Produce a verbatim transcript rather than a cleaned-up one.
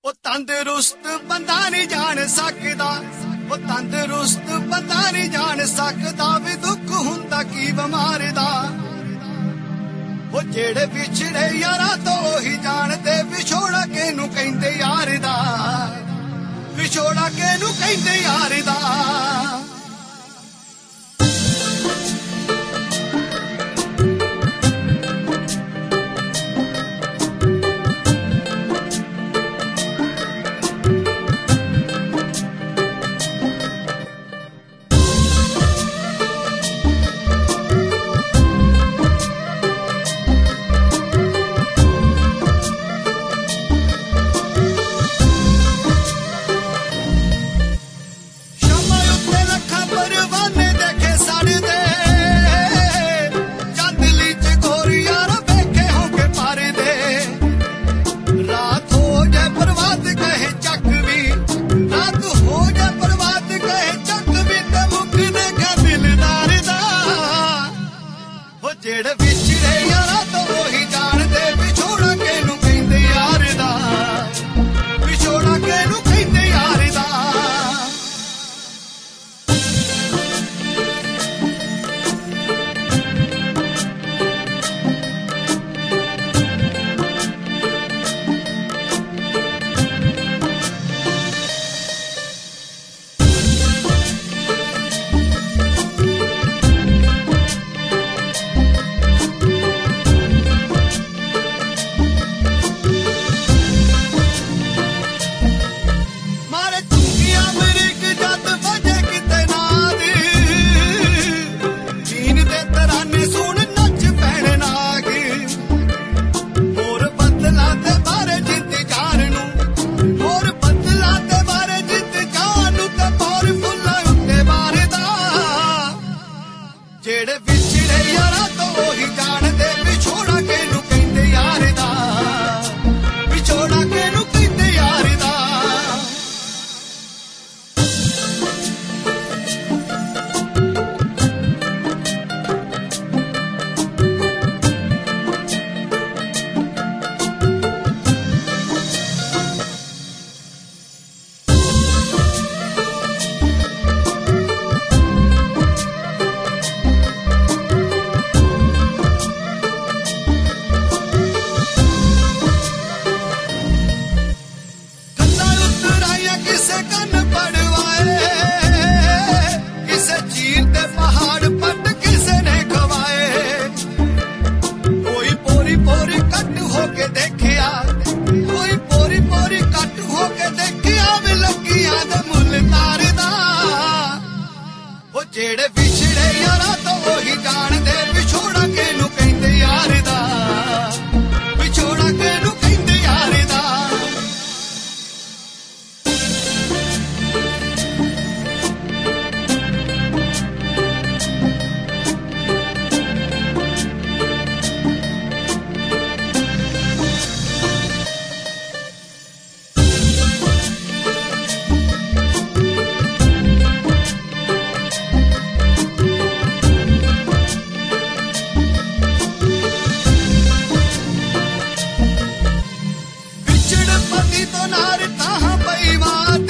ਉਹ ਤੰਦਰੁਸਤ ਬੰਦਾ ਨਹੀਂ ਜਾਣ ਸਕਦਾ, ਉਹ ਤੰਦਰੁਸਤ ਬੰਦਾ ਨਹੀਂ ਜਾਣ ਸਕਦਾ ਵੀ ਦੁੱਖ ਹੁੰਦਾ ਕੀ ਬਿਮਾਰ ਦਾ। ਉਹ ਜਿਹੜੇ ਵਿਛੜੇ ਯਾਰਾਂ ਤੋਂ ਹੀ ਜਾਣਦੇ ਵਿਛੋੜਾ ਕਿਹਨੂੰ ਕਹਿੰਦੇ ਯਾਰ ਦਾ, ਵਿਛੋੜਾ ਕਿਹਨੂੰ ਕਹਿੰਦੇ ਯਾਰ ਦਾ। ਜਿਹੜੇ ਵਿਛੜੇ ਯਾਰਾਂ ਤੋਂ ਹੀ ਜਾਣਦੇ ਵਿਛੋੜਾ ਕਿਹਨੂੰ ਕਹਿੰਦੇ ਯਾਰ ਦਾ, ਵਿਛੋੜਾ ਕਿਹਨੂੰ ਕਹਿੰਦੇ ਯਾਰ ਦਾ। ਜਿਹੜੇ ਵਿਛੜੇ ਯਾਰਾਂ ਤੋਂ ਹੀ ਜਾਣਦੇ ਵਿਛੋੜਾ ਕਿਹਨੂੰ ਕਹਿੰਦੇ ਯਾਰ ਦਾ, ਵਿਛੋੜਾ ਕਿਹਨੂੰ ਕਹਿੰਦੇ ਯਾਰ ਦਾ। ਕਿਸੇ ਕੰਨ ਪੜਵਾਏ, ਕਿਸੇ ਚੀਰ ਤੇ ਪਹਾੜ ਪੱਟ ਕਿਸੇ ਨੇ ਖਵਾਏ। ਕੋਈ ਪੋਰੀ ਪੋਰੀ ਕੱਟ ਹੋ ਕੇ ਦੇਖਿਆ, ਕੋਈ ਪੋਰੀ ਪੋਰੀ ਕੱਟ ਹੋ ਕੇ ਦੇਖਿਆ ਵੀ ਲੱਗੀਆਂ ਦੇ ਮੁੱਲ ਤਾਰਦਾ। ਉਹ ਜਿਹੜੇ ਵਿਛੜੇ ਯਾਰਾਂ ਤੋਂ ਹੀ ਜਾਣਦੇ ਵਿਛੋੜਾ ਕਿਹਨੂੰ ਕਹਿੰਦੇ ਯਾਰ ਦਾ, ਵਿਛੋੜਾ ਕਿਹਨੂੰ ਕਹਿੰਦੇ ਯਾਰ ਦਾ। ਪਤੀ ਤੋਂ ਨਾਰ ਤਾਂ ਪਈਵਾਰ